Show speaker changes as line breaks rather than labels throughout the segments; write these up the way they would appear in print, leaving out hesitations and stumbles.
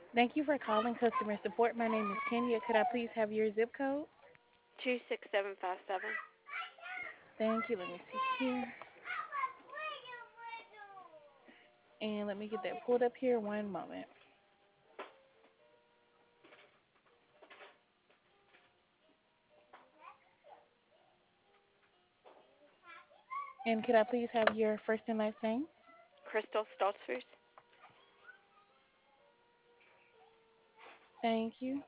Thank you for calling customer support. My name is Kenya. Could I please have your zip code?
26757.
Thank you. Let me see here. And let me get that pulled up here. One moment. And could I please have your first and last name?
Crystal Stoltzfus.
Thank you.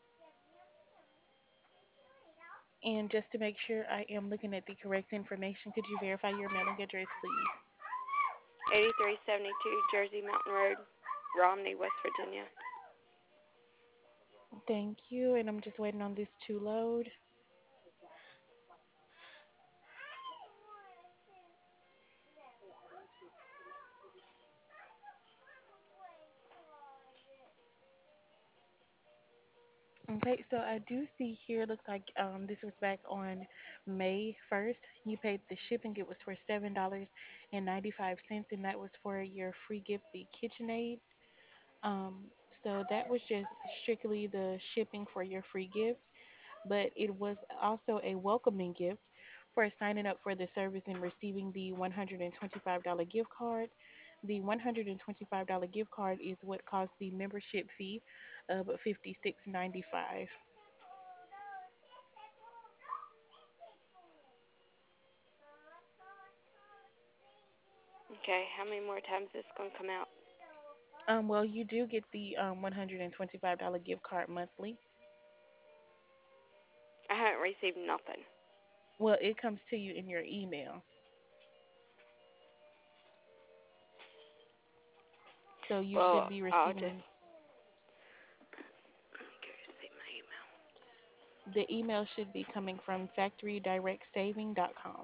And just to make sure I am looking at the correct information, could you verify your mailing address, please?
8372 Jersey Mountain Road, Romney, West Virginia.
Thank you. And I'm just waiting on this to load. Okay, so I do see here, looks like this was back on May 1st. You paid the shipping, it was for $7.95, and that was for your free gift, the KitchenAid. Um, so that was just strictly the shipping for your free gift, but it was also a welcoming gift for signing up for the service and receiving the $125 gift card. The $125 gift card is what costs the membership fee of $56.95.
Okay, how many more times is this going to come out?
Well, you do get the $125 gift card monthly.
I haven't received nothing.
Well, it comes to you in your email. So you should
Well,
be
I'll just
receiving
see my email.
the email should be coming from factorydirectsaving.com.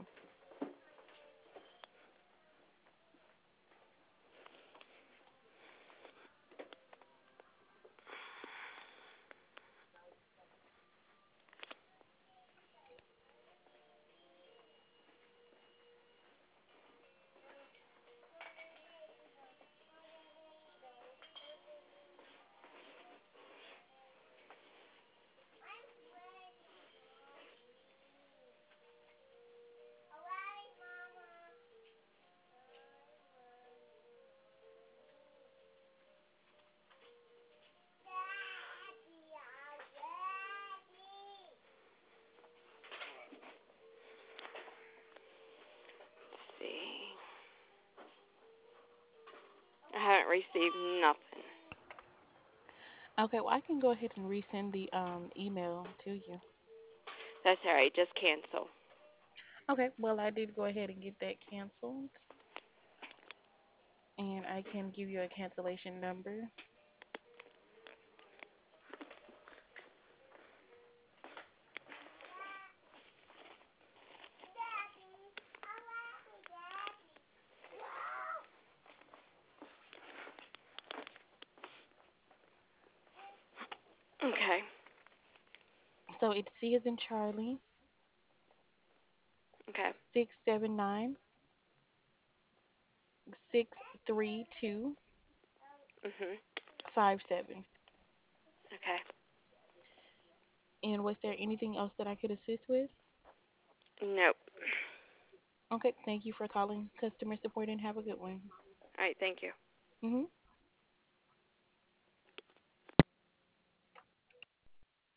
Let's see. I haven't received nothing.
Okay, well I can go ahead and resend the email to you.
That's alright, just cancel.
Okay, well I did go ahead and get that canceled, and I can give you a cancellation number.
Okay,
So it's C as in Charlie,
okay.
679 632 57.
Mhm. Okay.
And was there anything else that I could assist with?
Nope.
Okay, thank you for calling customer support and have a good one.
Alright, thank you.
Mhm.